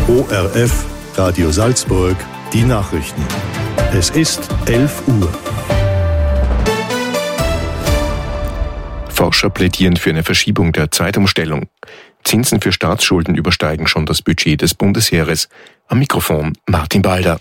ORF Radio Salzburg, die Nachrichten. Es ist 11 Uhr. Forscher plädieren für eine Verschiebung der Zeitumstellung. Zinsen für Staatsschulden übersteigen schon das Budget des Bundesheeres. Am Mikrofon Martin Balder.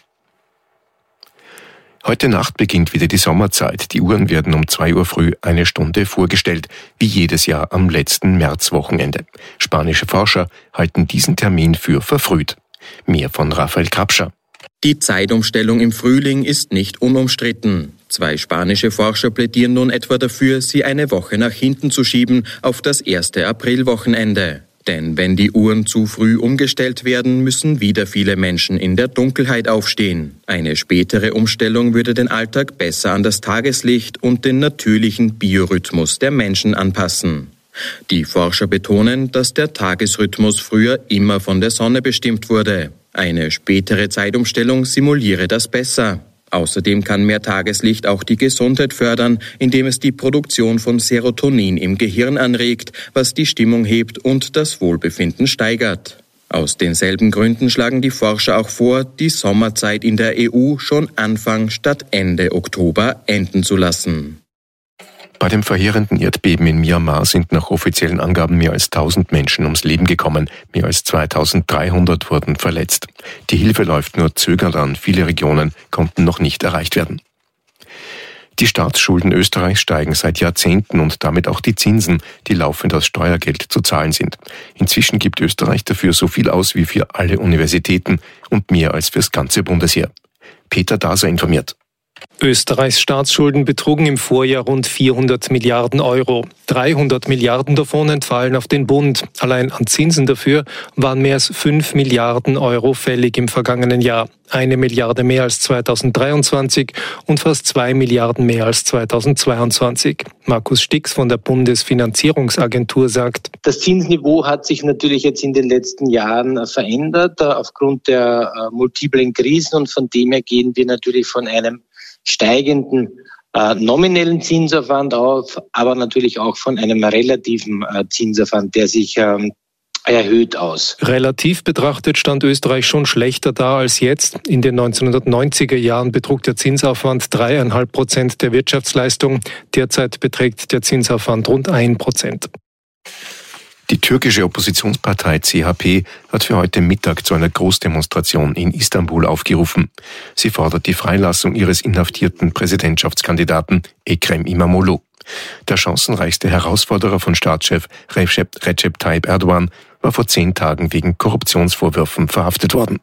Heute Nacht beginnt wieder die Sommerzeit. Die Uhren werden um 2 Uhr früh eine Stunde vorgestellt, wie jedes Jahr am letzten Märzwochenende. Spanische Forscher halten diesen Termin für verfrüht. Mehr von Raphael Krapscher. Die Zeitumstellung im Frühling ist nicht unumstritten. 2 spanische Forscher plädieren nun etwa dafür, sie eine Woche nach hinten zu schieben auf das 1. Aprilwochenende. Denn wenn die Uhren zu früh umgestellt werden, müssen wieder viele Menschen in der Dunkelheit aufstehen. Eine spätere Umstellung würde den Alltag besser an das Tageslicht und den natürlichen Biorhythmus der Menschen anpassen. Die Forscher betonen, dass der Tagesrhythmus früher immer von der Sonne bestimmt wurde. Eine spätere Zeitumstellung simuliere das besser. Außerdem kann mehr Tageslicht auch die Gesundheit fördern, indem es die Produktion von Serotonin im Gehirn anregt, was die Stimmung hebt und das Wohlbefinden steigert. Aus denselben Gründen schlagen die Forscher auch vor, die Sommerzeit in der EU schon Anfang statt Ende Oktober enden zu lassen. Bei dem verheerenden Erdbeben in Myanmar sind nach offiziellen Angaben mehr als 1000 Menschen ums Leben gekommen. Mehr als 2300 wurden verletzt. Die Hilfe läuft nur zögernd an. Viele Regionen konnten noch nicht erreicht werden. Die Staatsschulden Österreichs steigen seit Jahrzehnten und damit auch die Zinsen, die laufend aus Steuergeld zu zahlen sind. Inzwischen gibt Österreich dafür so viel aus wie für alle Universitäten und mehr als fürs ganze Bundesheer. Peter Daser informiert. Österreichs Staatsschulden betrugen im Vorjahr rund 400 Milliarden Euro. 300 Milliarden davon entfallen auf den Bund. Allein an Zinsen dafür waren mehr als 5 Milliarden Euro fällig im vergangenen Jahr. 1 Milliarde mehr als 2023 und fast 2 Milliarden mehr als 2022. Markus Stix von der Bundesfinanzierungsagentur sagt: Das Zinsniveau hat sich natürlich jetzt in den letzten Jahren verändert aufgrund der multiplen Krisen und von dem her gehen wir natürlich von einem steigenden nominellen Zinsaufwand auf, aber natürlich auch von einem relativen Zinsaufwand, der sich erhöht aus. Relativ betrachtet stand Österreich schon schlechter da als jetzt. In den 1990er Jahren betrug der Zinsaufwand 3,5% der Wirtschaftsleistung. Derzeit beträgt der Zinsaufwand rund 1%. Die türkische Oppositionspartei CHP hat für heute Mittag zu einer Großdemonstration in Istanbul aufgerufen. Sie fordert die Freilassung ihres inhaftierten Präsidentschaftskandidaten Ekrem İmamoğlu. Der chancenreichste Herausforderer von Staatschef Recep Tayyip Erdogan war vor 10 Tagen wegen Korruptionsvorwürfen verhaftet worden.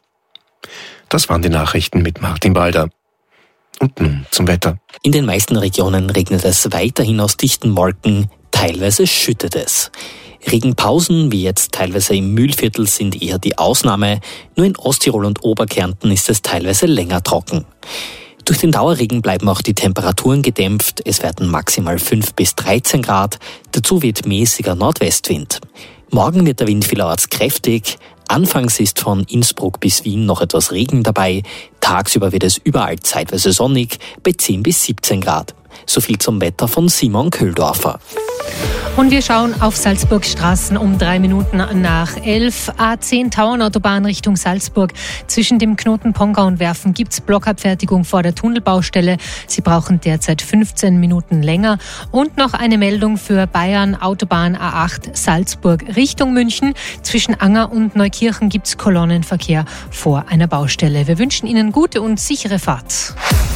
Das waren die Nachrichten mit Martin Balder. Und nun zum Wetter. In den meisten Regionen regnet es weiterhin aus dichten Wolken, teilweise schüttet es. Regenpausen, wie jetzt teilweise im Mühlviertel, sind eher die Ausnahme. Nur in Osttirol und Oberkärnten ist es teilweise länger trocken. Durch den Dauerregen bleiben auch die Temperaturen gedämpft. Es werden maximal 5 bis 13 Grad. Dazu weht mäßiger Nordwestwind. Morgen wird der Wind vielerorts kräftig. Anfangs ist von Innsbruck bis Wien noch etwas Regen dabei. Tagsüber wird es überall zeitweise sonnig bei 10 bis 17 Grad. So viel zum Wetter von Simon Köhldorfer. Und wir schauen auf Salzburgs Straßen um 3 Minuten nach 11. A10 Tauernautobahn Richtung Salzburg. Zwischen dem Knoten Pongau und Werfen gibt es Blockabfertigung vor der Tunnelbaustelle. Sie brauchen derzeit 15 Minuten länger. Und noch eine Meldung für Bayern, Autobahn A8 Salzburg Richtung München. Zwischen Anger und Neukirchen gibt es Kolonnenverkehr vor einer Baustelle. Wir wünschen Ihnen gute und sichere Fahrt.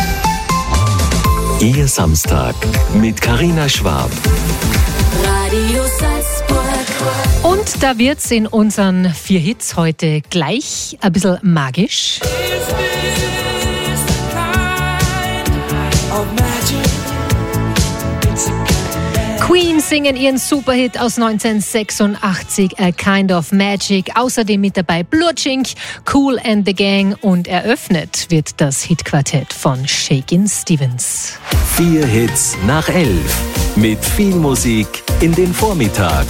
Ihr Samstag mit Carina Schwab. Radio Salzburg. Und da wird's in unseren 4 Hits heute gleich ein bisschen magisch. Queen singen ihren Superhit aus 1986, A Kind of Magic. Außerdem mit dabei Blutschink, Kool and the Gang und eröffnet wird das Hitquartett von Shakin' Stevens. 4 Hits nach 11 mit viel Musik in den Vormittag.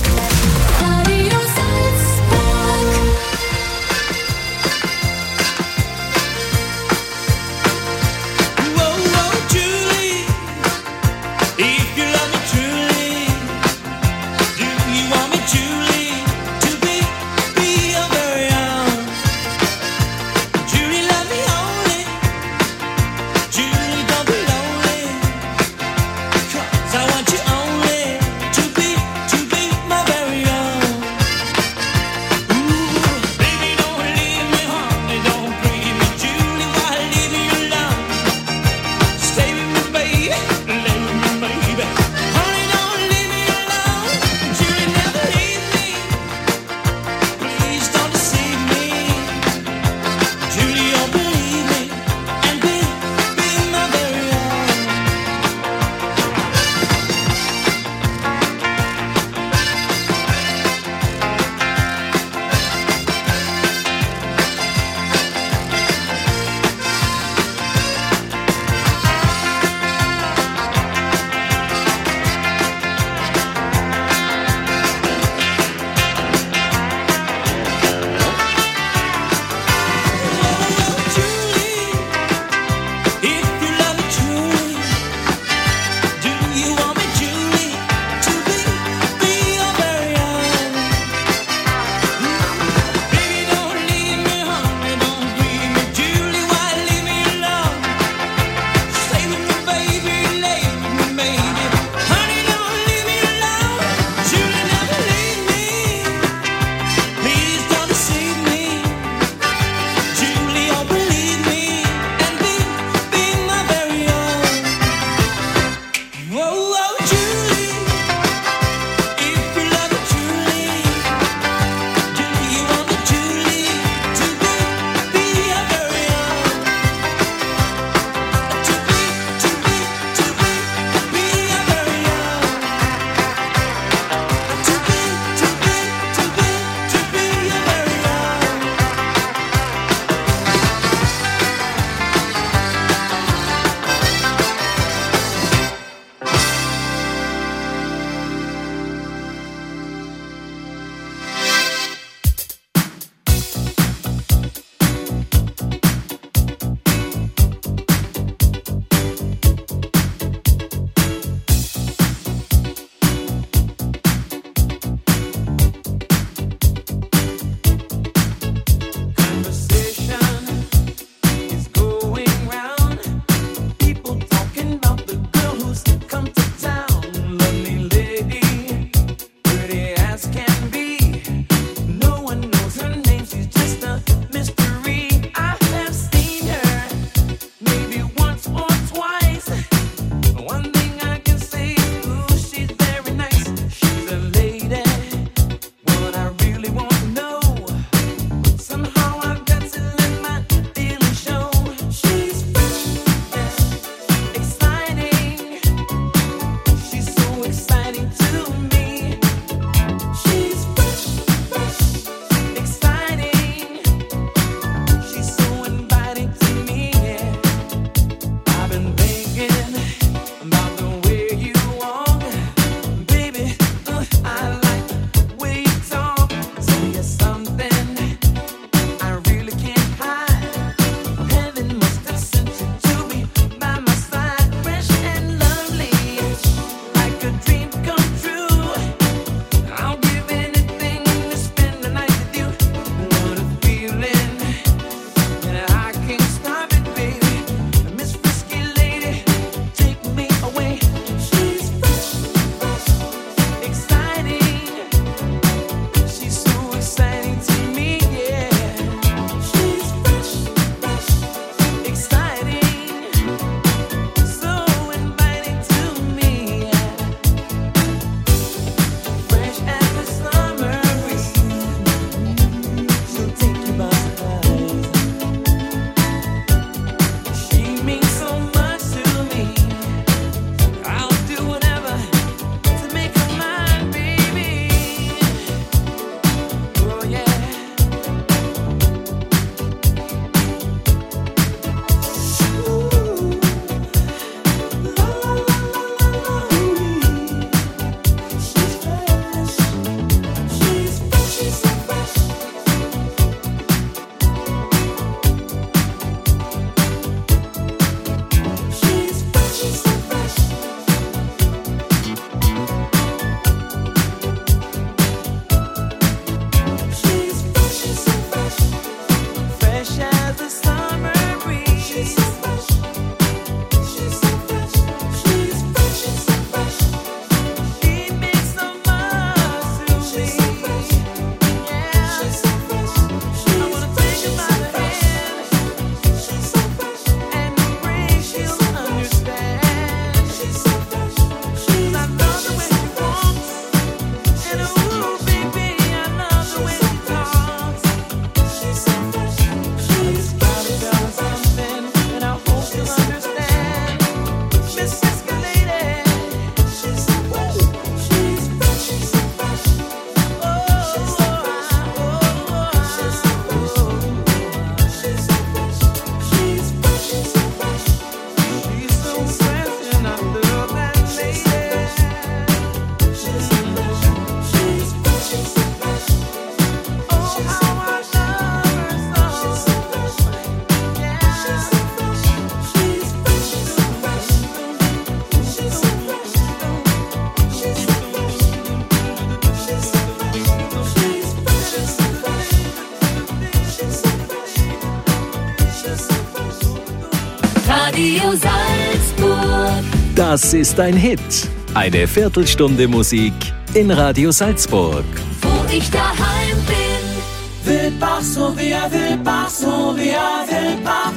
Radio Salzburg. Das ist ein Hit. Eine Viertelstunde Musik in Radio Salzburg. Wo ich daheim bin. Wildbach, so wie er Wildbach, so wie er Wildbach.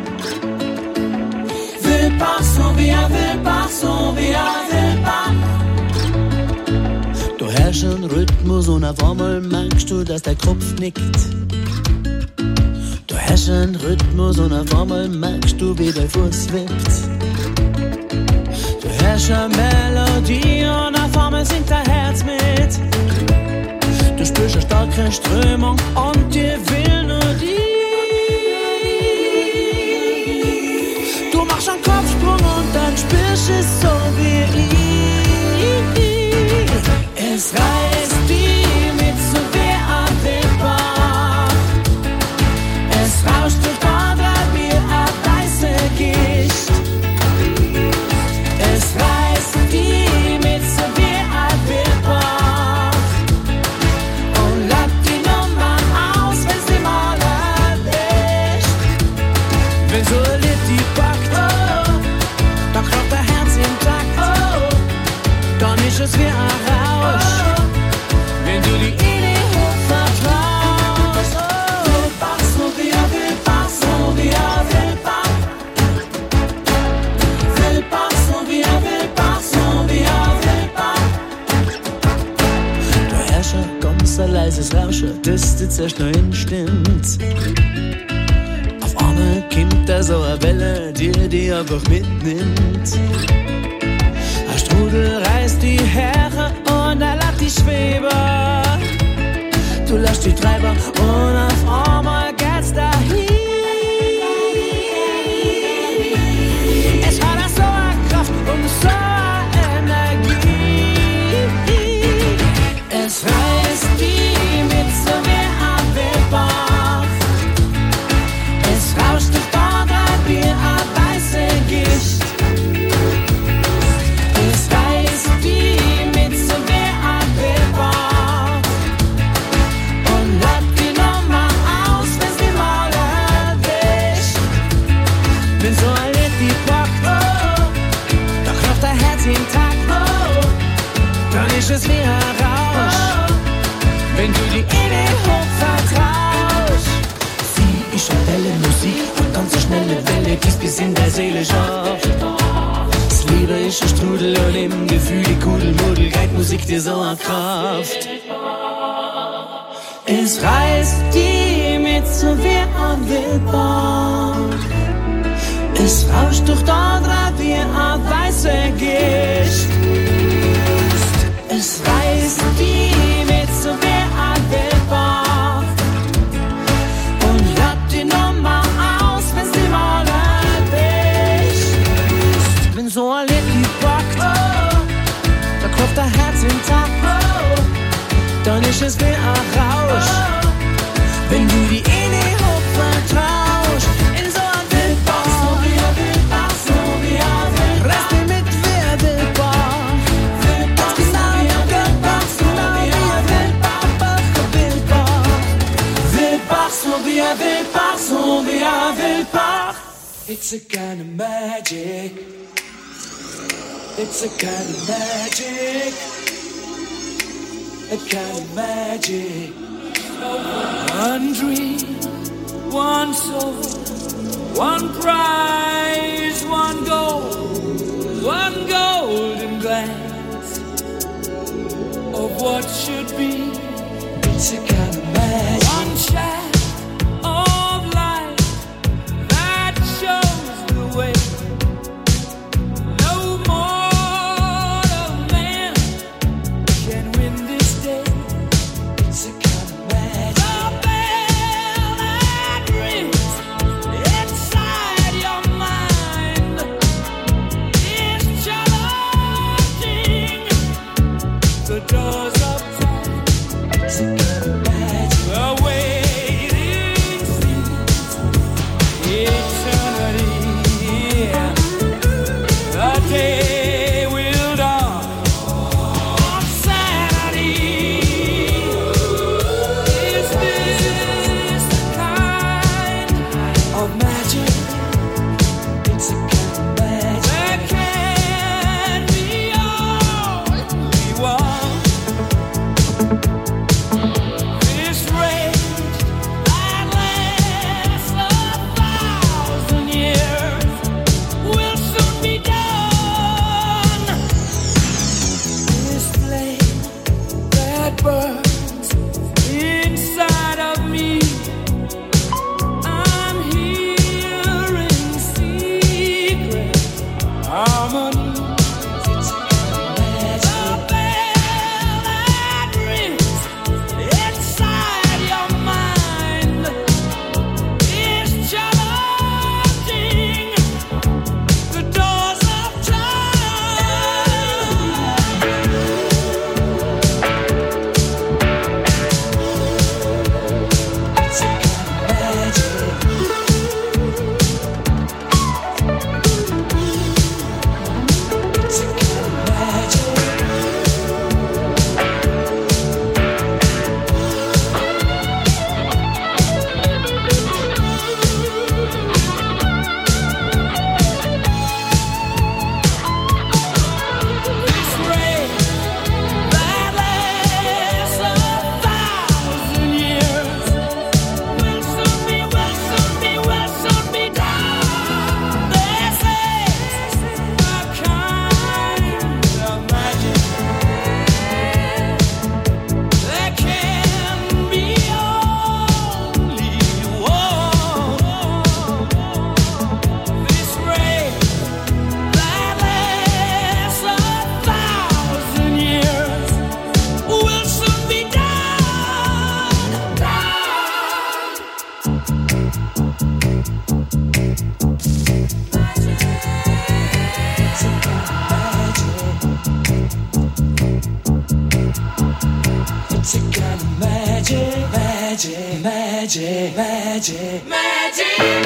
Wildbach, so wie er Wildbach, so wie er Wildbach. Du hörst einen Rhythmus und auf einmal merkst du, dass der Kopf nickt. Du hörst einen Rhythmus und auf einmal merkst du, wie der Fuß wippt. Du hörst eine Melodie und auf einmal singt dein Herz mit. Du spürst eine starke Strömung und dir will nur die. Du machst einen Kopfsprung und dann spürst es so wie ich. Es reißt die mit so wie ein Wildbach. Es rauscht durch Bordrat wie ein weiße Gischt. Es reißt die mit so wie ein Wildbach. Und lockt die Nummer aus, wenn sie mal erwischt. Wenn so ein Lied die packt, oh, dann klopft der Herz intakt, oh, dann ist es wie ein Rausch. Wenn du die Idee hoch vertraust, oh. Wildbach, so wie er Wildbach, so wie er Wildbach. Wildbach, so wie er Wildbach, so wie er Wildbach. Du hörst ein ganz leises Rauschen, das dir zuerst noch hinstimmt. Auf einmal kommt da so eine Welle, die einfach mitnimmt. Ein Strudel reißt die Haare und er lässt dich schweben. Du lässt die Treiber und auf einmal geht's dahin. Es hat so eine Kraft und so eine Energie. Es reißt die mit so wie ein Wildbach. Es rauscht durch Bordrat wie ein weiße Gischt. Es reißt die mit so wie ein Wildbach. Und lockt die Nummer aus, wenn sie mal erwischt. Wenn so ein Lied die packt, oh, dann klopft dein Herz intakt, oh, dann ist es wie ein Rausch. Wenn du die Idee hoch vertraust. Sie ist eine helle Musik, eine ganz schnelle Welle, die bis in der Seele schafft. Das Liebe ist ein Strudel und im Gefühl die Kudelmuddel gibt Musik dir so eine Kraft. Es reißt die mit so wie ein Wildbach. Es rauscht durch Bordrat wie ein weiße Gischt. Es reißt die mit so wie ein Wildbach. Und lockt die Nummer aus, wenn sie mal erwischt. Wenn so ein Lied die packt, oh, da klopft dein Herz intakt, oh, dann ist es wie ein Rausch. Wenn du die Idee hoch vertraust, in so ein Wildbach, so wie ein Wildbach, so wie ein Wildbach. Reißt die mit wie ein Wildbach. Wildbach, genau wie ein Wildbach, so wie ein Wildbach, Wildbach, so wie ein Wildbach, so wie ein Wildbach. It's a kind of magic. It's a kind of magic. A kind of magic. One dream, one soul, one prize, one golden glance of what should be. It's a kind of magic. One shaft of light that shows the way. No mortal man can win this day. It's a kind of magic. The bell that rings inside your mind is challenging the doors of time. It's a kind of magic, magic, magic, magic, magic.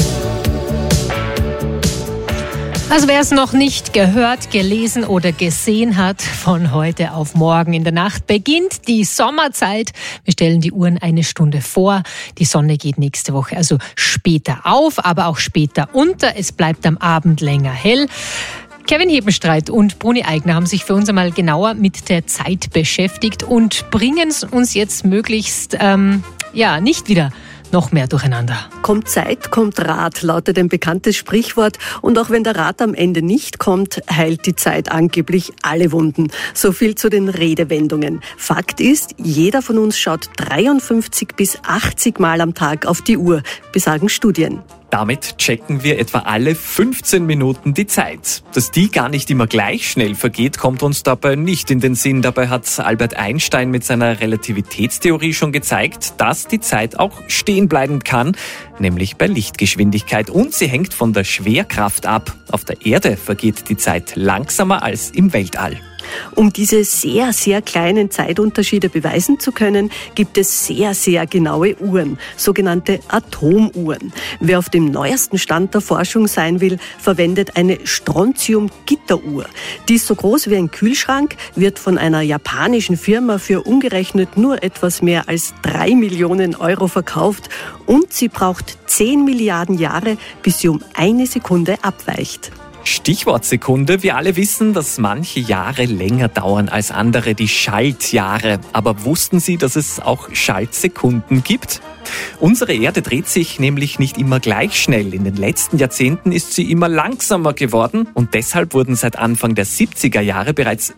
Also wer es noch nicht gehört, gelesen oder gesehen hat, von heute auf morgen in der Nacht beginnt die Sommerzeit. Wir stellen die Uhren eine Stunde vor. Die Sonne geht nächste Woche also später auf, aber auch später unter. Es bleibt am Abend länger hell. Kevin Hebenstreit und Bruni Eigner haben sich für uns einmal genauer mit der Zeit beschäftigt und bringen uns jetzt möglichst nicht wieder noch mehr durcheinander. Kommt Zeit, kommt Rat, lautet ein bekanntes Sprichwort. Und auch wenn der Rat am Ende nicht kommt, heilt die Zeit angeblich alle Wunden. So viel zu den Redewendungen. Fakt ist, jeder von uns schaut 53 bis 80 Mal am Tag auf die Uhr, besagen Studien. Damit checken wir etwa alle 15 Minuten die Zeit. Dass die gar nicht immer gleich schnell vergeht, kommt uns dabei nicht in den Sinn. Dabei hat Albert Einstein mit seiner Relativitätstheorie schon gezeigt, dass die Zeit auch stehen bleiben kann, nämlich bei Lichtgeschwindigkeit. Und sie hängt von der Schwerkraft ab. Auf der Erde vergeht die Zeit langsamer als im Weltall. Um diese sehr, sehr kleinen Zeitunterschiede beweisen zu können, gibt es sehr, sehr genaue Uhren, sogenannte Atomuhren. Wer auf dem neuesten Stand der Forschung sein will, verwendet eine Strontium-Gitteruhr. Die ist so groß wie ein Kühlschrank, wird von einer japanischen Firma für umgerechnet nur etwas mehr als 3 Millionen Euro verkauft und sie braucht 10 Milliarden Jahre, bis sie um 1 Sekunde abweicht. Stichwort Sekunde. Wir alle wissen, dass manche Jahre länger dauern als andere, die Schaltjahre. Aber wussten Sie, dass es auch Schaltsekunden gibt? Unsere Erde dreht sich nämlich nicht immer gleich schnell. In den letzten Jahrzehnten ist sie immer langsamer geworden und deshalb wurden seit Anfang der 70er Jahre bereits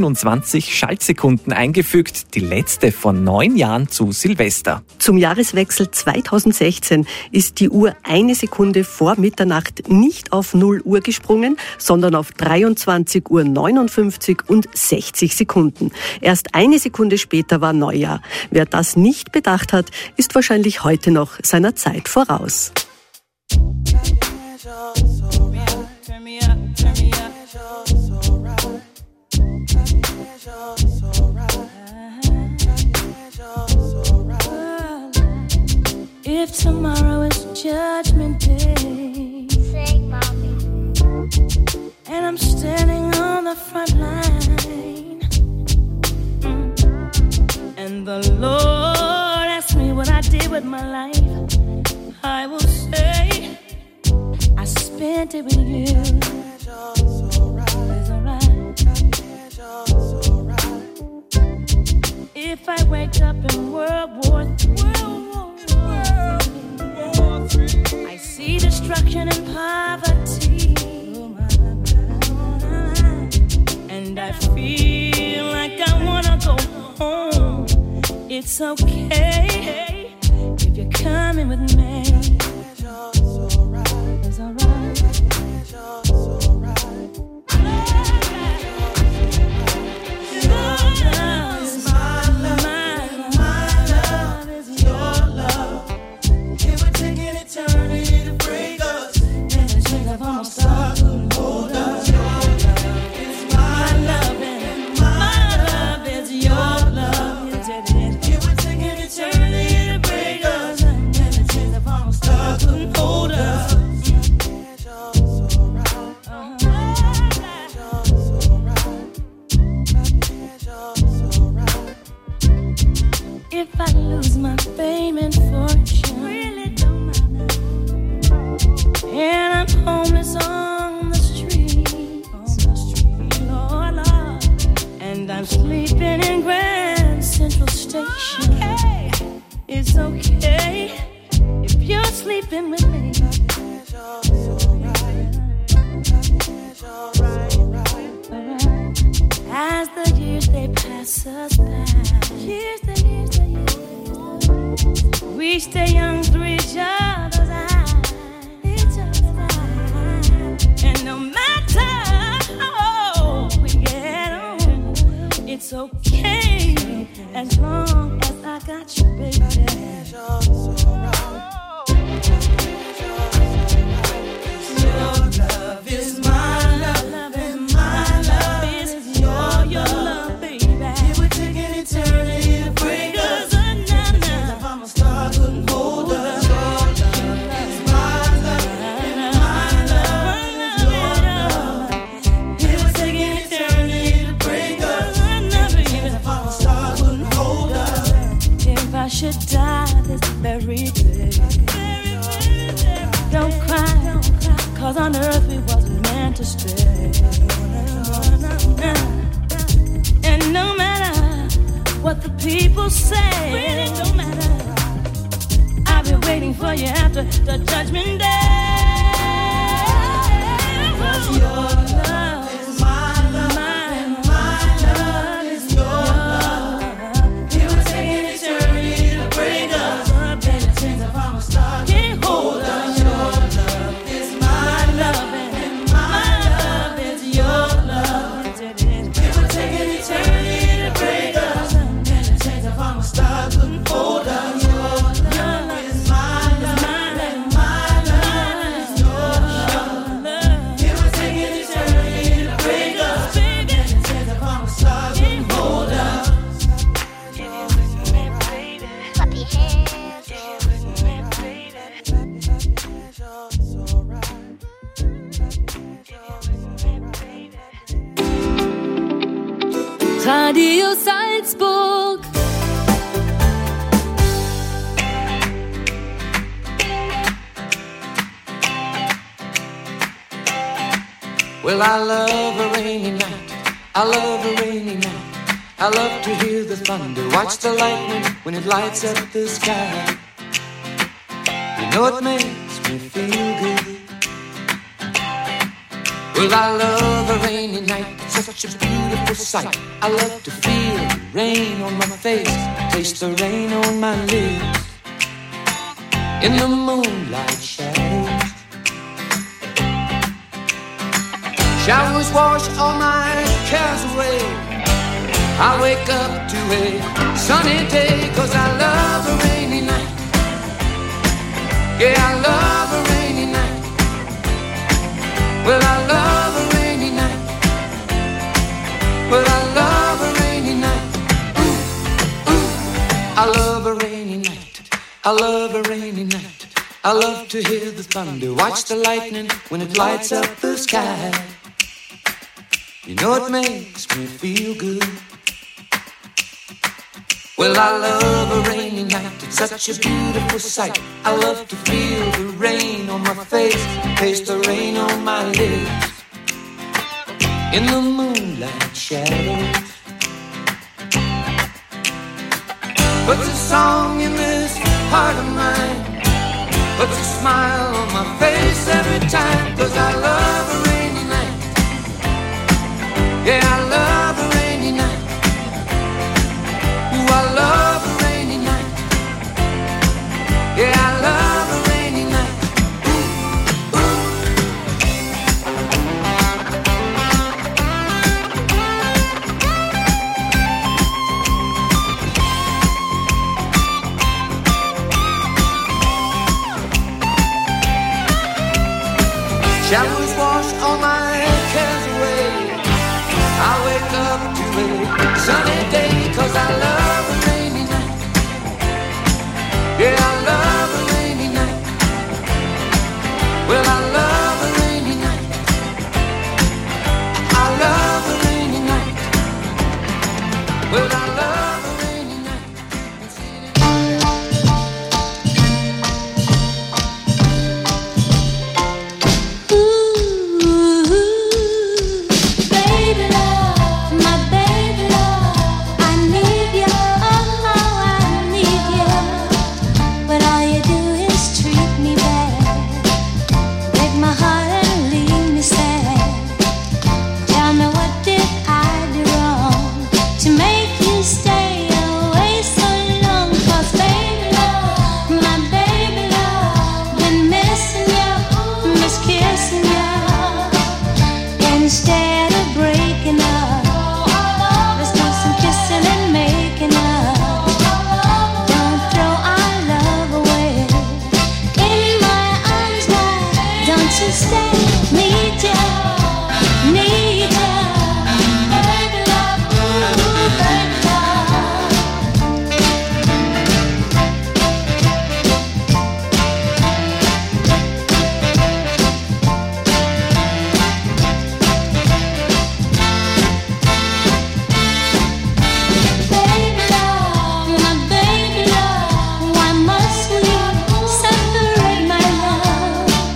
27 Schaltsekunden eingefügt, die letzte vor 9 Jahren zu Silvester. Zum Jahreswechsel 2016 ist die Uhr 1 Sekunde vor Mitternacht nicht auf 0 Uhr gesprungen, sondern auf 23 Uhr 59 und 60 Sekunden. Erst 1 Sekunde später war Neujahr. Wer das nicht bedacht hat, ist wahrscheinlich heute noch seiner Zeit voraus. If tomorrow is Judgment Day, sing, mommy. And I'm standing on the front line, and the Lord asked me what I did with my life, I will say I spent it with you. It's alright. If I wake up in World War III, I see destruction and poverty, and I feel like I wanna go home. It's okay if you're coming with me. It's alright. If I lose my fame and fortune, really don't matter, and I'm homeless on the street, Lord, and I'm sleeping in Grand Central Station, okay. It's okay if you're sleeping with me. As the years they pass us by, we stay young through each other's eyes. And no matter how old we get on, it's okay as long as I got you, baby. Don't cry, cause on earth we wasn't meant to stay. And no matter what the people say, really don't matter. I'll be waiting for you after the judgment day. 'Cause your love is my love, and my love is your love. It would take an eternity to break us, and the chains of our stars can't hold us. Your love is my love, and my love is your love. It would take an eternity to break us, and the chains of our stars couldn't hold us. Your love is my love, and my love is your love. It would take an eternity to break us, and the chains of our stars couldn't hold us. Radio Salzburg. Well, I love a rainy night. I love a rainy night. I love to hear the thunder, watch the lightning when it lights up the sky. You know it makes me feel good. Well, I love a rainy night. It's such a beautiful sight. I love to feel the rain on my face, taste the rain on my lips. In the moonlight shadows, showers wash all my cares away. I wake up to a sunny day, 'cause I love a rainy night. Yeah, I love a rainy night. Well, I love a rainy night. Well, I love a rainy night. Ooh, ooh. I love a rainy night. I love a rainy night. I love to hear the thunder, watch the lightning when it lights up the sky. You know it makes me feel good. Well, I love a rainy night. It's such a beautiful sight. I love to feel the rain on my face, taste the rain on my lips. In the moonlight shadows, puts a song in this heart of mine, puts a smile on my face every time, 'cause I love a rainy night. Yeah, I love a rainy night. Ooh, I love a rainy night. Yeah, I love a rainy night. Ooh, ooh. Showers wash all my cares away. I wake up to a sunny day, 'cause I love a rainy night. Yeah, I love a rainy night. Well, I love a rainy night. I love a rainy night. Well, I love a rainy night. Baby love, my baby love, I need you, oh, I need you. But all you do is treat me bad, break my heart and leave me sad. Tell me, what did I do wrong to make you stay away so long? 'Cause baby love, my baby love, been missing you, miss kissing you. Instead of breaking up, let's do some kissing and making up. Don't throw our love away. In my arms now, don't you stay. Need you, need you. Baby love, ooh, baby love. Baby love, my baby love, why must we separate, my love?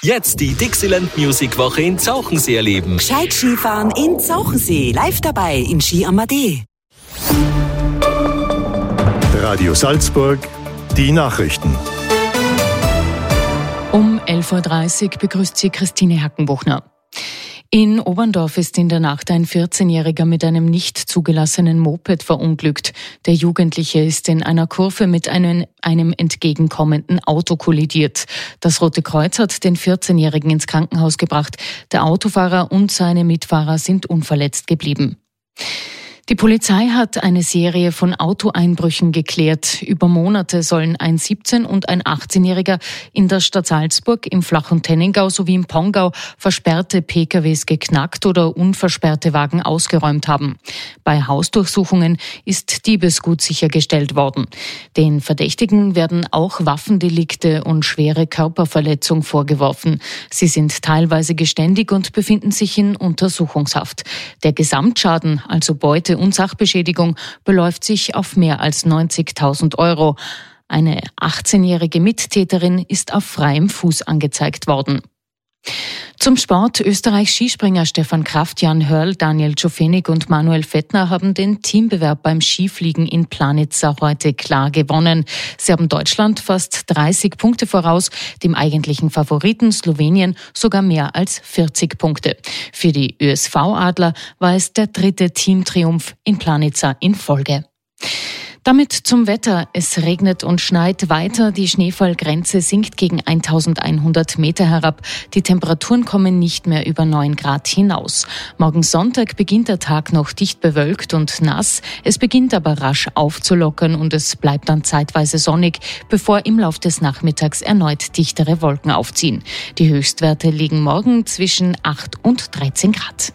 Jetzt die Dixieland Music Woche in Zauchensee erleben. Gescheit Skifahren in Zauchensee. Live dabei in Ski Amadee. Radio Salzburg, die Nachrichten. Um 11.30 Uhr begrüßt sie Christine Hackenbuchner. In Oberndorf ist in der Nacht ein 14-Jähriger mit einem nicht zugelassenen Moped verunglückt. Der Jugendliche ist in einer Kurve mit einem entgegenkommenden Auto kollidiert. Das Rote Kreuz hat den 14-Jährigen ins Krankenhaus gebracht. Der Autofahrer und seine Mitfahrer sind unverletzt geblieben. Die Polizei hat eine Serie von Autoeinbrüchen geklärt. Über Monate sollen ein 17- und ein 18-Jähriger in der Stadt Salzburg, im Flach- und Tenningau sowie im Pongau versperrte PKWs geknackt oder unversperrte Wagen ausgeräumt haben. Bei Hausdurchsuchungen ist Diebesgut sichergestellt worden. Den Verdächtigen werden auch Waffendelikte und schwere Körperverletzung vorgeworfen. Sie sind teilweise geständig und befinden sich in Untersuchungshaft. Der Gesamtschaden, also Beute und Sachbeschädigung, beläuft sich auf mehr als 90.000 Euro. Eine 18-jährige Mittäterin ist auf freiem Fuß angezeigt worden. Zum Sport. Österreichs Skispringer Stefan Kraft, Jan Hörl, Daniel Czofenig und Manuel Fettner haben den Teambewerb beim Skifliegen in Planica heute klar gewonnen. Sie haben Deutschland fast 30 Punkte voraus, dem eigentlichen Favoriten Slowenien sogar mehr als 40 Punkte. Für die ÖSV-Adler war es der 3. Teamtriumph in Planica in Folge. Damit zum Wetter. Es regnet und schneit weiter. Die Schneefallgrenze sinkt gegen 1100 Meter herab. Die Temperaturen kommen nicht mehr über 9 Grad hinaus. Morgen Sonntag beginnt der Tag noch dicht bewölkt und nass. Es beginnt aber rasch aufzulockern und es bleibt dann zeitweise sonnig, bevor im Lauf des Nachmittags erneut dichtere Wolken aufziehen. Die Höchstwerte liegen morgen zwischen 8 und 13 Grad.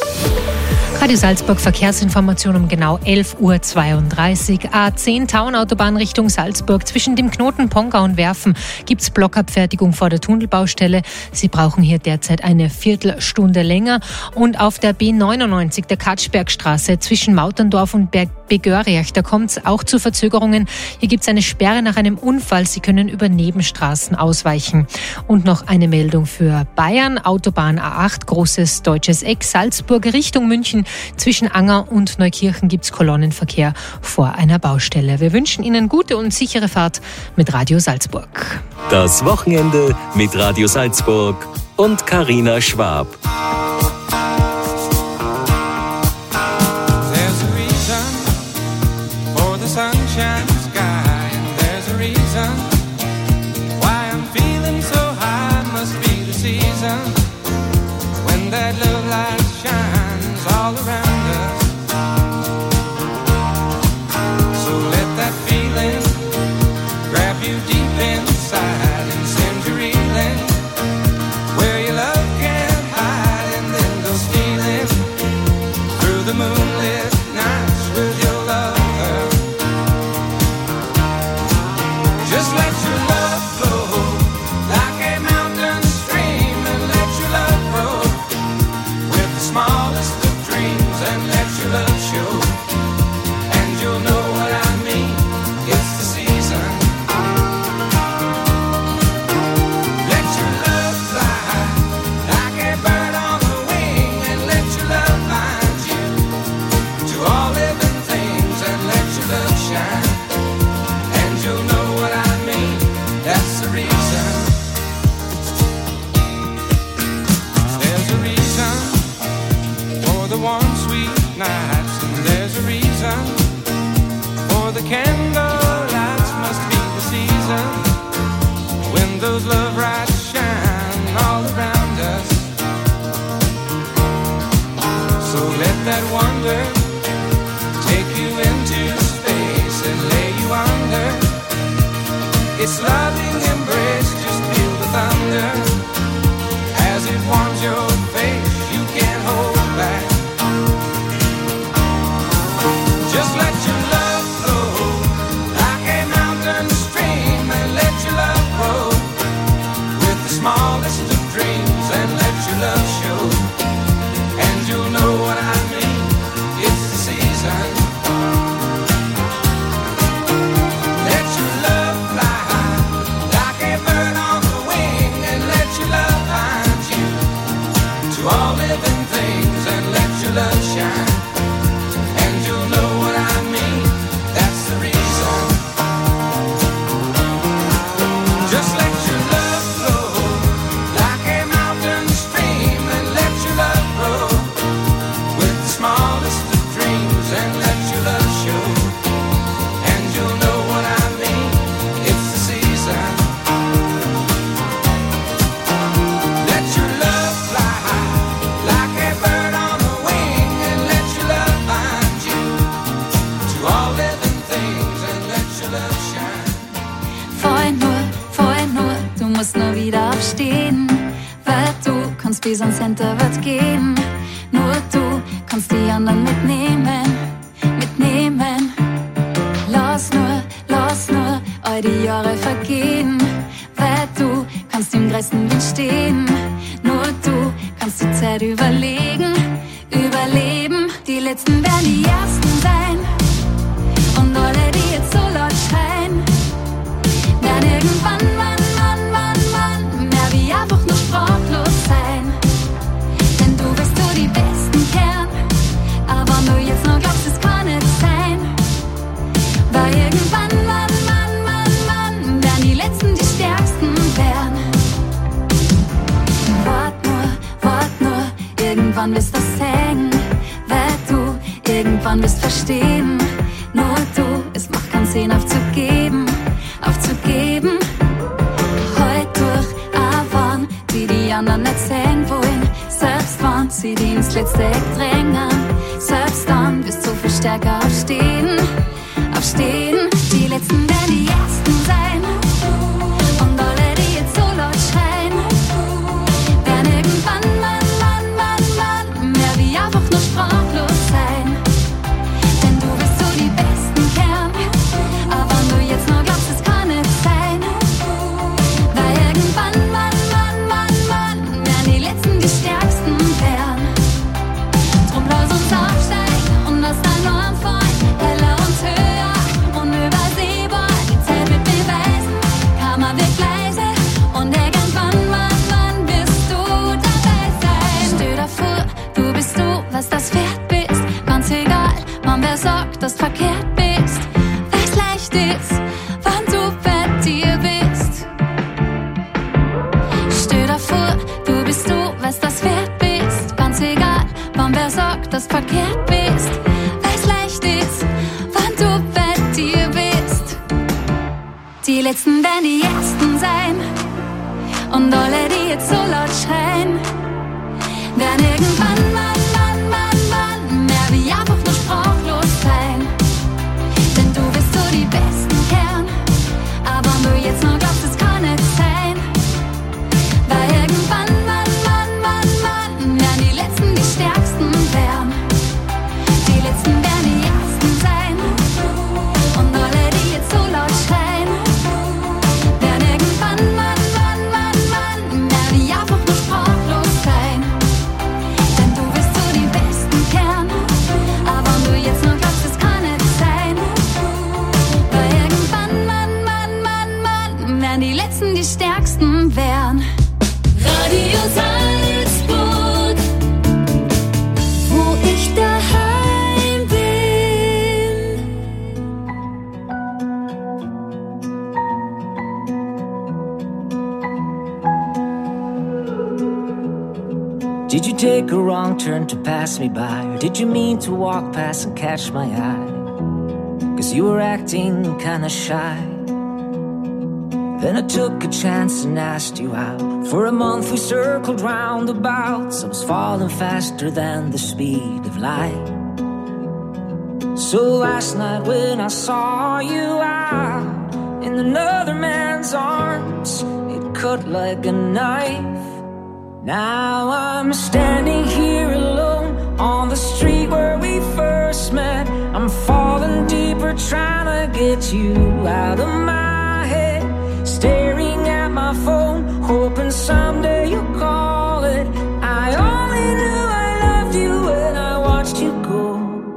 Radio Salzburg Verkehrsinformation um genau 11.32 Uhr. A10 Tauenautobahn Richtung Salzburg. Zwischen dem Knoten Pongau und Werfen gibt's Blockabfertigung vor der Tunnelbaustelle. Sie brauchen hier derzeit eine Viertelstunde länger. Und auf der B99 der Katschbergstraße zwischen Mauterndorf und Begörriach, da kommt's auch zu Verzögerungen. Hier gibt's eine Sperre nach einem Unfall. Sie können über Nebenstraßen ausweichen. Und noch eine Meldung für Bayern. Autobahn A8, großes deutsches Eck, Salzburg Richtung München. Zwischen Anger und Neukirchen gibt's Kolonnenverkehr vor einer Baustelle. Wir wünschen Ihnen gute und sichere Fahrt mit Radio Salzburg. Das Wochenende mit Radio Salzburg und Carina Schwab. There's a reason for the sunshine sky, and there's a reason why I'm feeling so high. Must be the season when that love light shines all around us. So let that feeling grab you deep inside and send you reeling where your love can't hide, and then go stealing through the moonlit nights with your lover. Just let your love flow like a mountain stream, and let your love grow with the smallest of dreams, and let your love show, and you'll know what I mean. It's the season. Let your love fly like a bird on the wing, and let your love find you to all living things, and let your love shine, and you'll know what I mean. That's the reason. There's a reason for the warm, sweet nights, and there's a reason for the candle lights. Must be the season when those love lights shine all around us. So let that wonder take you into space and lay you under its loving embrace. Just feel the thunder as it warms your face. You can't hold back. Just let your love flow like a mountain stream, and let your love grow with the smallest of dreams, and let your love show, and you'll know what I mean. It's the season. Let your love fly like a bird on the wing, and let your love verstehen, weil du kannst bis ans Ende wird gehen. Nur du kannst die anderen mitnehmen. Lass nur all die Jahre vergehen, weil du kannst im größten Wind stehen. Nur du kannst die Zeit überleben. Die Letzten werden die Ersten sein. Und alle, die jetzt so laut schreien, werden irgendwann, mehr wie einfach nur sprachlos sein. Denn du wirst so die Besten kehren, aber nur jetzt noch glaubst, es kann nicht sein. Weil irgendwann, werden die Letzten die Stärksten werden. Wart nur, irgendwann wirst du sehen, weil du irgendwann wirst verstehen. Nur du, es macht keinen Sinn aufzugeben. Heut durch, wann die anderen nicht sehen wollen. Selbst wenn sie die ins letzte Eck drängen, selbst dann wirst du viel stärker aufstehen. Die Letzten werden die Ersten sein. Und alle, die jetzt so laut schreien, werden irgendwann, mehr wie einfach nur sprachlos sein. Denn du wirst so die Besten kehren, aber nur jetzt noch glaubst, es kann nicht sein. Weil irgendwann, werden die Letzten die Stärksten werden. Drum lass uns aufsteigen und lass dann nur anfangen, heller und höher, unübersehbar. Die Zeit wird beweisen, Karma wird leise und irgendwann, wirst du dabei sein. Stell dir vor, du bist du, was das wert bist. Ganz egal, wer sagt, dass du verkehrt bist. Weil's leicht ist, wann du bei dir bist. Stell dir vor, du bist du, was das wert bist. Ganz egal, wer sagt, dass du verkehrt bist. Weil's leicht ist, wann du bei dir bist. Die Letzten werden die Ersten sein. Und alle, die jetzt so laut schreien, werden irgendwann, mehr wie einfach nur sprachlos sein. Denn du wirst so die Besten kehren, aber nur jetzt noch glaubst, es kann nicht sein. Weil irgendwann, werden die Letzten die Stärksten werden. Die Letzten werden die Ersten sein. Und alle, die jetzt so laut schreien, werden irgendwann, mehr wie einfach nur sprachlos sein. Denn du wirst so die Besten kehren, aber nur jetzt noch glaubst, es kann nicht sein. Weil irgendwann, werden die Letzten die Stärksten werden. Radio Salzburg, wo ich daheim bin. Did you take a wrong turn to pass me by? Or did you mean to walk past and catch my eye? 'Cause you were acting kinda shy. Then I took a chance and asked you out. For a month we circled roundabouts. I was falling faster than the speed of light. So last night when I saw you out in another man's arms, it cut like a knife. Now I'm standing here alone on the street where we first met. I'm falling deeper trying to get you out of my head. Staring at my phone, hoping someday you'll call it. I only knew I loved you when I watched you go.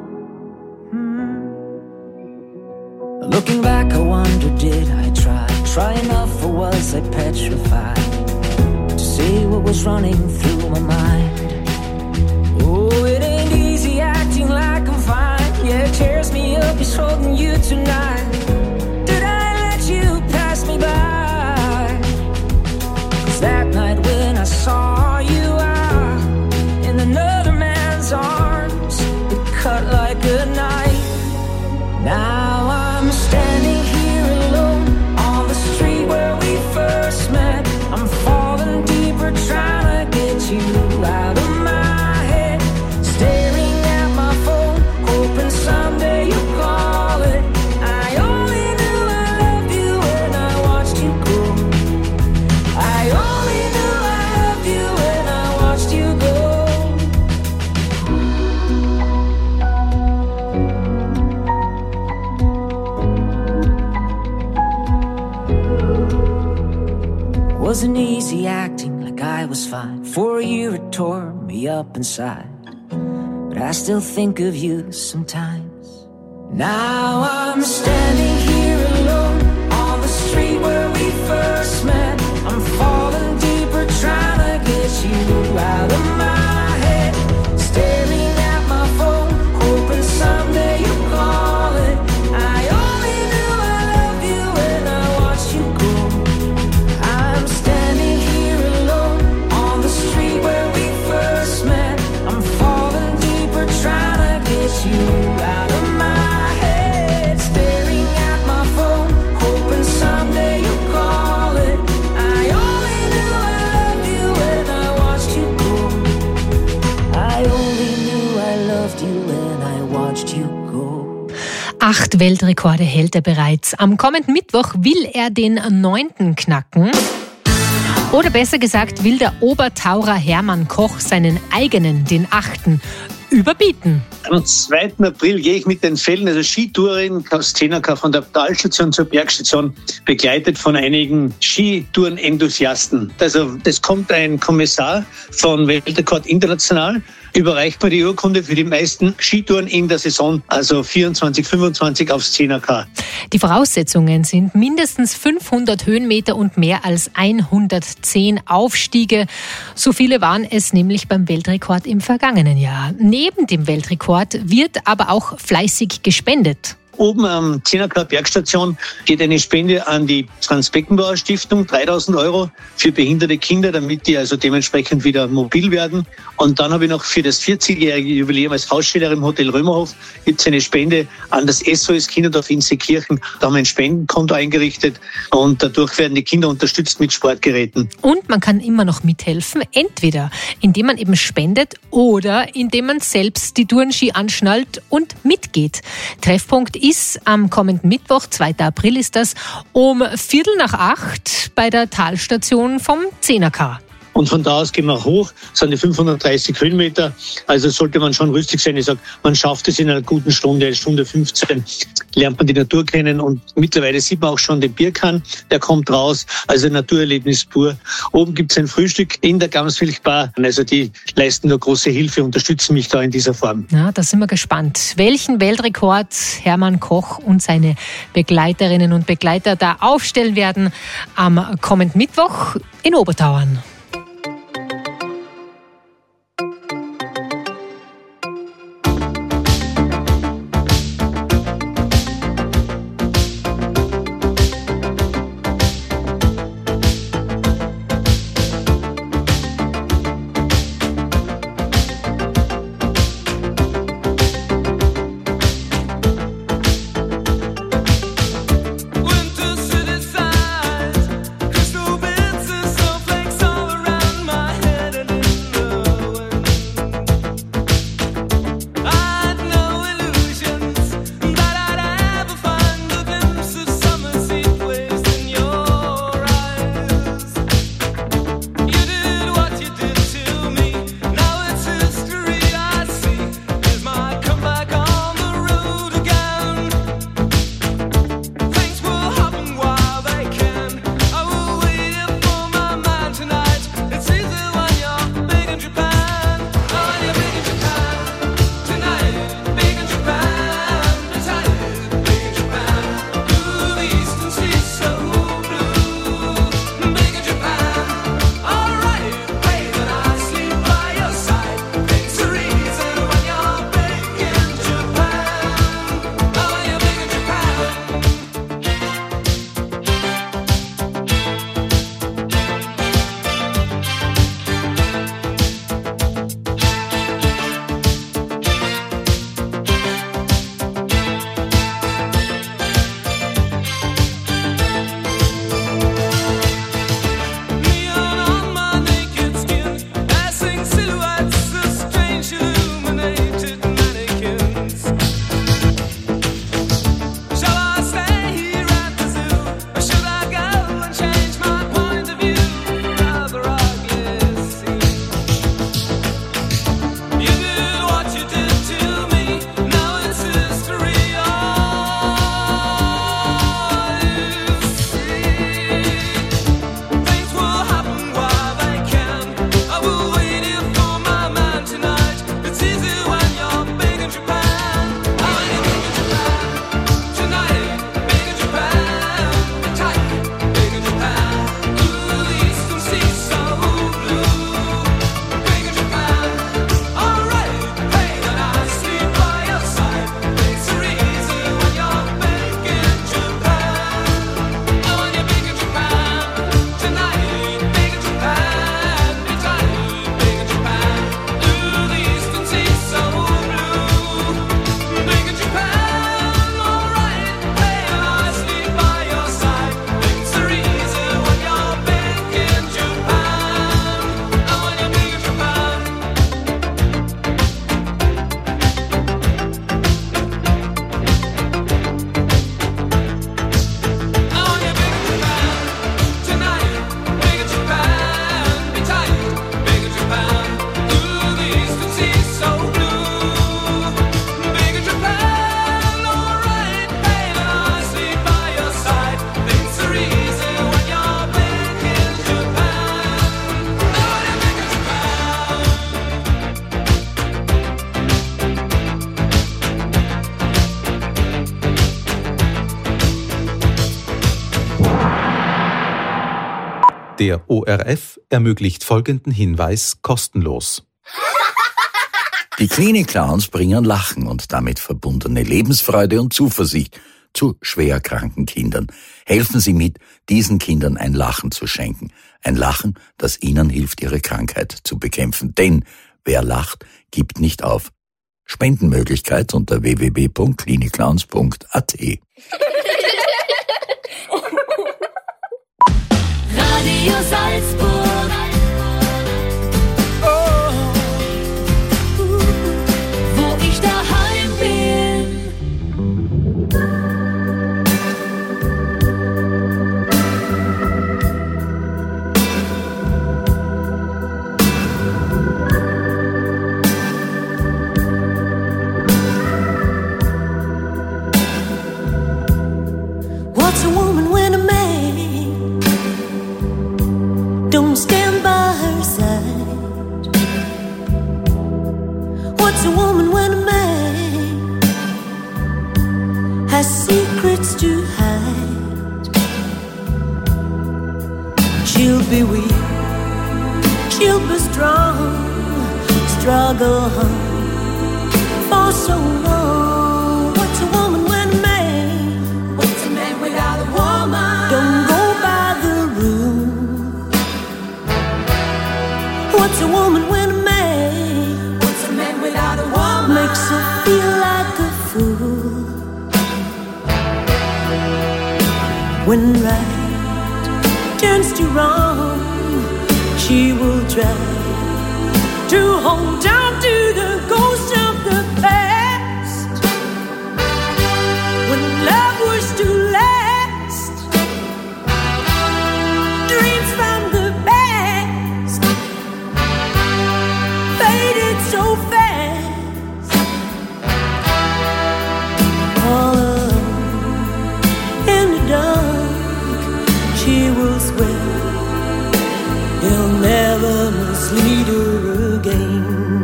Looking back, I wonder, did I try enough, or was I petrified to say what was running through my mind? Oh, it ain't easy acting like I'm fine. Yeah, it tears me up, it's holding you tonight. Did I let you pass me by? 'Cause that night when I saw you out in another man's arms, it cut like a knife. Now I'm standing here alone on the street where we first met. I'm falling deeper trying to get you out of my head. Staring at my phone, hoping someday you'll call it. I only knew I loved you when I watched you go. I only knew wasn't easy acting like I was fine. For a year it tore me up inside, but I still think of you sometimes. Now I'm standing here alone on the street where we first met. I'm falling deeper trying to get you out of my head. Staring at my phone, hoping someday you'll call it. I only knew I loved you when I watched you go. I'm standing here alone on the street where we first met. I'm falling deeper trying to get you out of my head. Staring at my phone, hoping someday you'll call it. I only knew I loved you when I watched you go. I only knew I loved you when I watched you go. 8 Weltrekorde hält er bereits. Am kommenden Mittwoch will er den 9. knacken. Oder besser gesagt, will der Obertaurer Hermann Koch seinen eigenen, den 8. überbieten. Am 2. April gehe ich mit den Fällen, also Skitouren aus Zehnerkar von der Talstation zur Bergstation, begleitet von einigen Skitouren-Enthusiasten. Also es kommt ein Kommissar von Weltrekord International, überreicht mir die Urkunde für die meisten Skitouren in der Saison, also 24, 25 aufs Zehnerkar. Die Voraussetzungen sind mindestens 500 Höhenmeter und mehr als 110 Aufstiege. So viele waren es nämlich beim Weltrekord im vergangenen Jahr. Neben dem Weltrekord wird aber auch fleißig gespendet. Oben am Zehnerkar Bergstation geht eine Spende an die Franz-Beckenbauer Stiftung, 3.000 € für behinderte Kinder, damit die also dementsprechend wieder mobil werden. Und dann habe ich noch für das 40-jährige Jubiläum als Haussteller im Hotel Römerhof gibt es eine Spende an das SOS Kinderdorf in Seekirchen. Da haben wir ein Spendenkonto eingerichtet und dadurch werden die Kinder unterstützt mit Sportgeräten. Und man kann immer noch mithelfen, entweder indem man eben spendet oder indem man selbst die Tourenski anschnallt und mitgeht. Treffpunkt ist am kommenden Mittwoch, 2. April ist das, um 7:45 bei der Talstation vom Zehnerkar. Und von da aus gehen wir hoch, das sind die 530 Höhenmeter. Also sollte man schon rüstig sein. Ich sage, man schafft es in einer guten Stunde, 1:15, lernt man die Natur kennen. Und mittlerweile sieht man auch schon den Bierkahn, der kommt raus. Also Naturerlebnis pur. Oben gibt es ein Frühstück in der Gamsmilchbar. Also die leisten da große Hilfe, unterstützen mich da in dieser Form. Ja, da sind wir gespannt, welchen Weltrekord Hermann Koch und seine Begleiterinnen und Begleiter da aufstellen werden am kommenden Mittwoch in Obertauern. Winter city sighs, crystal bits and snowflakes all Der ORF ermöglicht folgenden Hinweis kostenlos. Die Klinik Clowns bringen Lachen und damit verbundene Lebensfreude und Zuversicht zu schwerkranken Kindern. Helfen Sie mit, diesen Kindern ein Lachen zu schenken. Ein Lachen, das ihnen hilft, ihre Krankheit zu bekämpfen. Denn wer lacht, gibt nicht auf. Spendenmöglichkeit unter www.klinikclowns.at. Radio Salzburg. Wo ich daheim bin. What's a woman when a man don't stand by her side? What's a woman when a man has secrets to hide? She'll be weak, she'll be strong, struggle for so long. What's a woman when a man? What's a man without a woman? Don't go by the rule. What's a woman when a man? What's a man without a woman? Makes her feel like a fool. When right turns to wrong, she will try to hold on to the ghost of the past. When love was to last, dreams from the past faded so fast. All alone in the dark, she will swear he'll never mislead her again.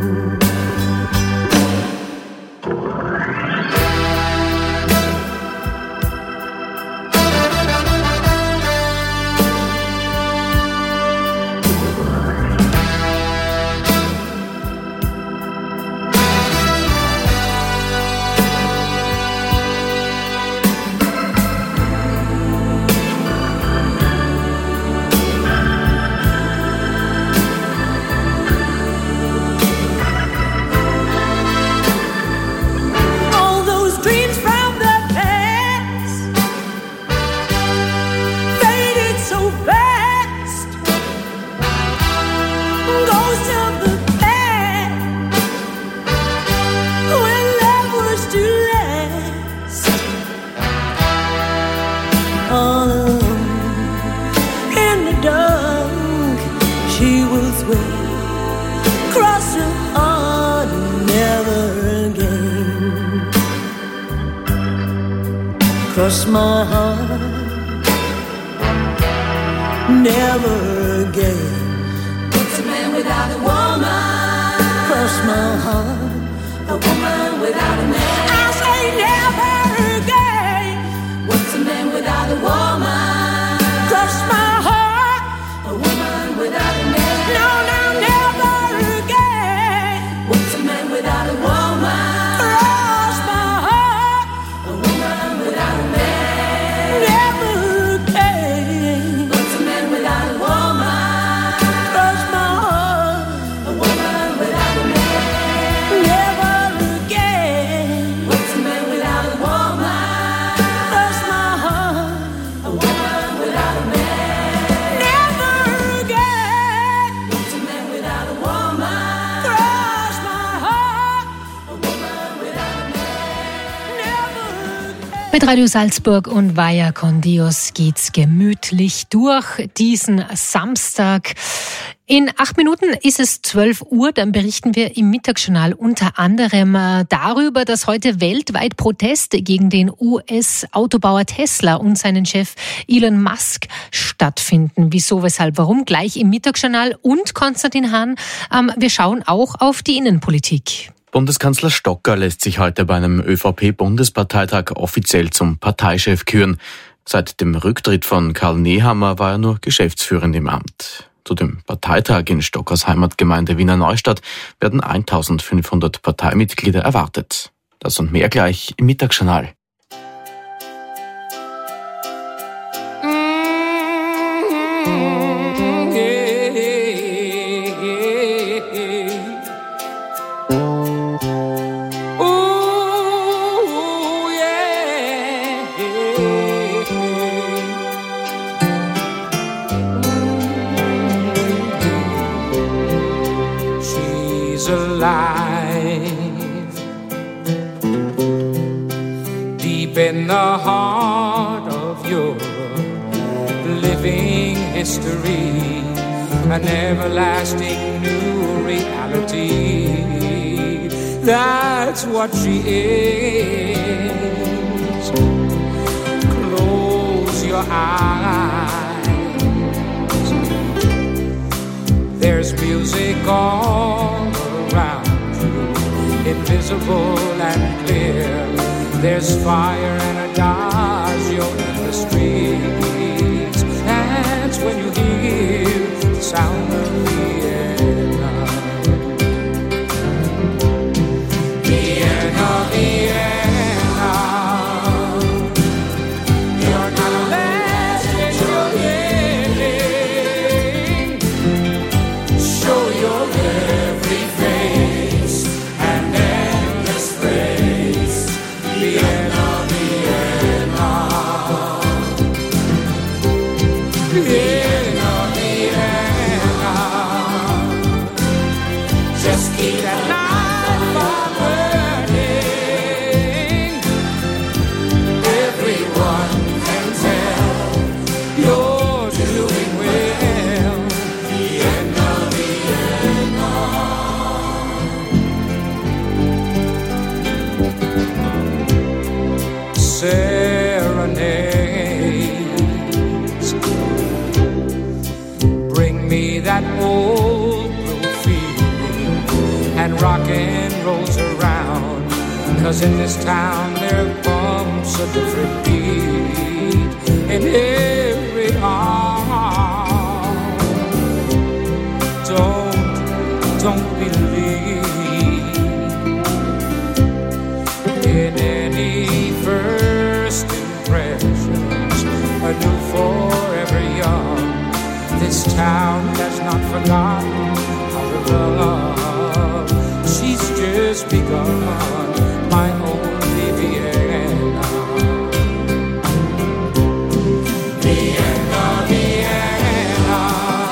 All those dreams from the past faded so fast. Ghost of the past, when love was to last. All alone in the dark, she will swear, cross her heart, never again. Cross my heart, never again. What's a man without a woman? Cross my heart, a woman without a man. I say never again. What's a man without a woman? Cross my heart, a woman without a man. No, no, never again. What's a man without a woman? Cross my heart, a woman without a man. Never again. What's a man without a woman? Cross my heart, a woman without a man. Never again. What's a man without a woman? Cross my heart, a woman without a man. Never again. What's a man without a woman? Cross my heart, a woman without a man. Never again. Mit Radio Salzburg und Vaya con Dios geht's gemütlich durch diesen Samstag. In 8 Minuten ist es 12 Uhr, dann berichten wir im Mittagsjournal unter anderem darüber, dass heute weltweit Proteste gegen den US-Autobauer Tesla und seinen Chef Elon Musk stattfinden. Wieso, weshalb, warum? Gleich im Mittagsjournal. Und Konstantin Hahn, wir schauen auch auf die Innenpolitik. Bundeskanzler Stocker lässt sich heute bei einem ÖVP-Bundesparteitag offiziell zum Parteichef küren. Seit dem Rücktritt von Karl Nehammer war er nur geschäftsführend im Amt. Zu dem Parteitag in Stockers Heimatgemeinde Wiener Neustadt werden 1500 Parteimitglieder erwartet. Das und mehr gleich im Mittagsjournal. In the heart of Europe, living history, an everlasting new reality. That's what she is. Close your eyes. There's music all around you, invisible and clear. There's fire and adagio in the streets. That's when you hear the sound of Vienna. Vienna, Vienna. You're not a legend, you're living. Show your every face and endless grace. Vienna, Vienna, Vienna, Vienna. Just keep that light burning. Everyone can tell you're doing well. Vienna, Vienna. Serenades bring me that old blue feeling, and rockin' rolls around. 'Cause in this town there bumps a different beat in every arm. Don't believe in any first impressions, anew forever young. This town has not forgotten how to love. She's just begun, my only Vienna. Vienna, Vienna.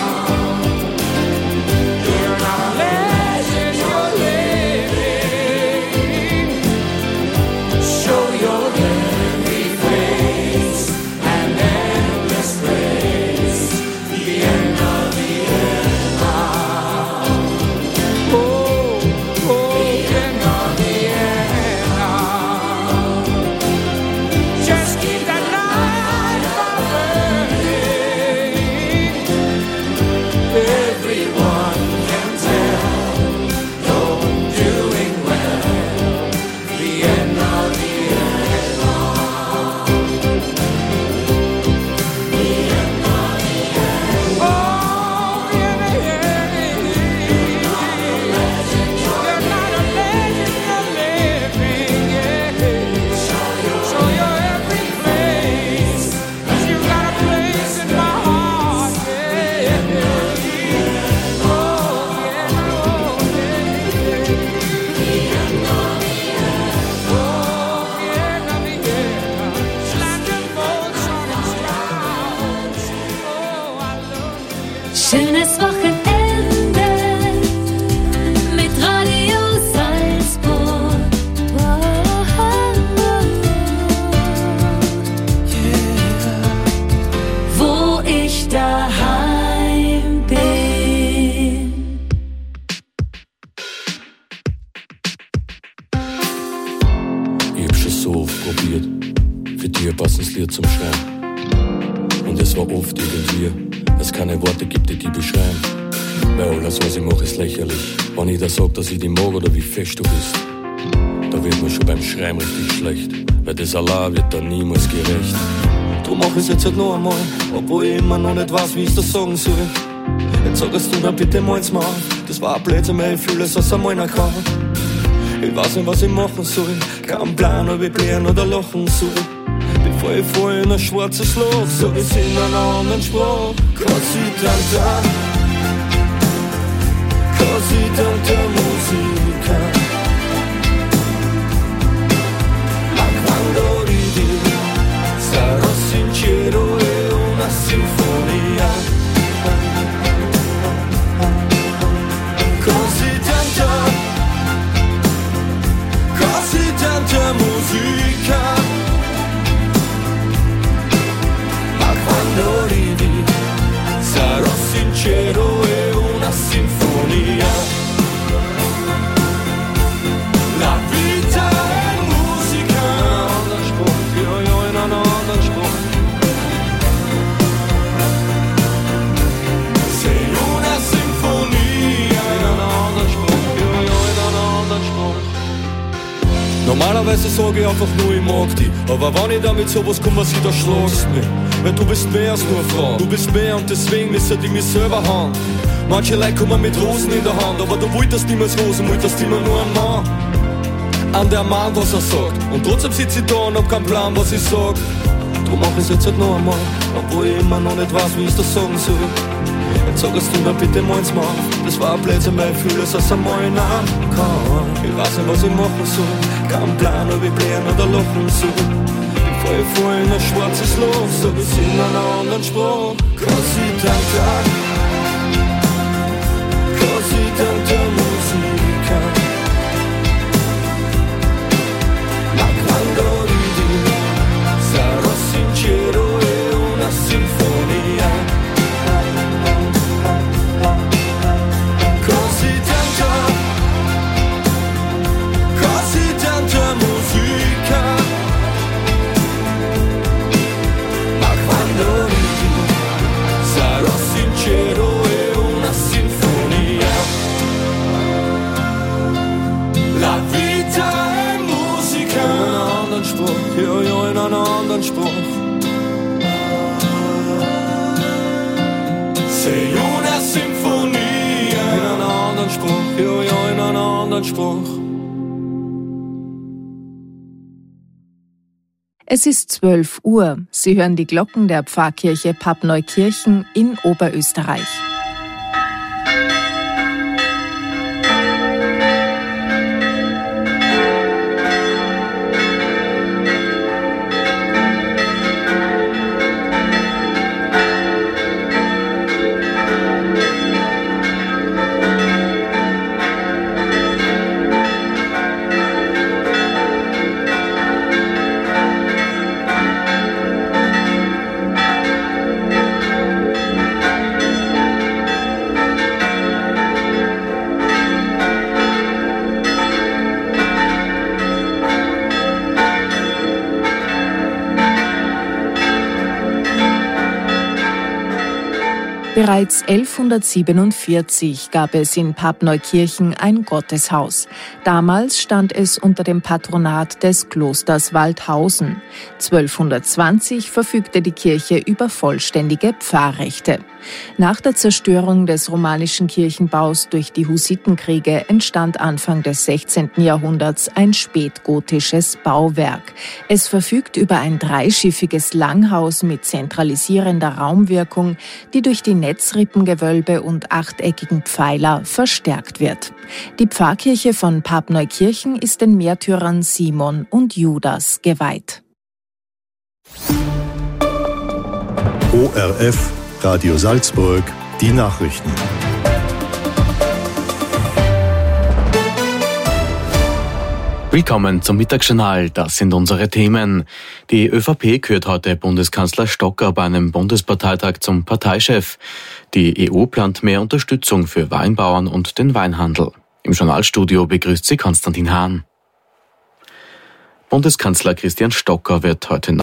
You're not a legend, you're living. Show your every face and endless grace. Vienna, Vienna. Oh, Vienna, Vienna. Just keep that light burning. Everyone can tell you're doing well. Vienna, Vienna. Schönes Wochenende mit Radio Salzburg. Wo ich daheim bin. Ich hab schon so oft probiert, für dich ein passendes Lied zum Schreiben. Und es war oft irgendwie, es keine Worte gibt, die beschreiben. Weil alles, was ich mache, ist lächerlich. Wenn ich da sag, dass ich dich mag oder wie fest du bist, da wird mir schon beim Schreiben richtig schlecht. Weil das allein wird dann niemals gerecht. Drum mach ich's jetzt halt noch einmal, obwohl ich immer noch nicht weiß, wie ich's das sagen soll. Jetzt sagst du dann bitte mal's mal auf. Das war ein Blödsinn, weil ich fühle es aus einem Malen kann. Ich weiß nicht, was ich machen soll. Kein Plan, ob ich blären oder lachen soll. Bevor ich fall in ein schwarzes Loch, sag ich's in einer anderen Sprache. Cause ich dann, cause ich dann der Musiker. Ma quando ridi, sarò sincero, è una sinfonia. Così tanta musica, ma quando ridi sarò sincero, è una sinfonia. La vita è musica, non spruch, io in un anderen Spruch. Sei una sinfonia, in un anderen Spruch, io in un anderen Spruch. Normalerweise sage ich einfach nur, ich mag dich. Aber wenn ich damit sowas komme, was ich da schlagst mich. Weil du bist mehr als nur eine Frau. Du bist mehr und deswegen müsste ich mich selber haben. Manche Leute kommen mit Rosen in der Hand, aber du wolltest niemals Rosen, wolltest immer nur einen Mann. An der Mann, was er sagt. Und trotzdem sitze ich da und hab keinen Plan, was ich sag. Drum mach ich's jetzt halt noch einmal, obwohl ich immer noch nicht weiß, wie ich das sagen soll. Jetzt sagst du dann bitte mal's mal auf. Das war ein Blödsinn, weil ich fühle es aus einem Malen kann. Ich weiß nicht, was ich machen soll. Kein Plan, ob ich blären oder lachen soll. Bevor ich fall in ein schwarzes Loch, sag ich's in einer anderen Sprache. Così tanta musica. Ma quando ridi sarò sincero, è una sinfonia. Così tanta musica, ma quando ridi sarò sincero, è una sinfonia. La vita è musica, in un anderen Spruch, io in un anderen Spruch. Sei una sinfonia, in un anderen Spruch, io in un anderen Spruch. Es ist 12 Uhr. Sie hören die Glocken der Pfarrkirche Pappneukirchen in Oberösterreich. Bereits 1147 gab es in Pappneukirchen ein Gotteshaus. Damals stand es unter dem Patronat des Klosters Waldhausen. 1220 verfügte die Kirche über vollständige Pfarrrechte. Nach der Zerstörung des romanischen Kirchenbaus durch die Hussitenkriege entstand Anfang des 16. Jahrhunderts ein spätgotisches Bauwerk. Es verfügt über ein dreischiffiges Langhaus mit zentralisierender Raumwirkung, die durch die Netzrippengewölbe und achteckigen Pfeiler verstärkt wird. Die Pfarrkirche von Pappneukirchen ist den Märtyrern Simon und Judas geweiht. ORF Radio Salzburg, die Nachrichten. Willkommen zum Mittagsjournal, das sind unsere Themen. Die ÖVP kürt heute Bundeskanzler Stocker bei einem Bundesparteitag zum Parteichef. Die EU plant mehr Unterstützung für Weinbauern und den Weinhandel. Im Journalstudio begrüßt sie Konstantin Hahn. Bundeskanzler Christian Stocker wird heute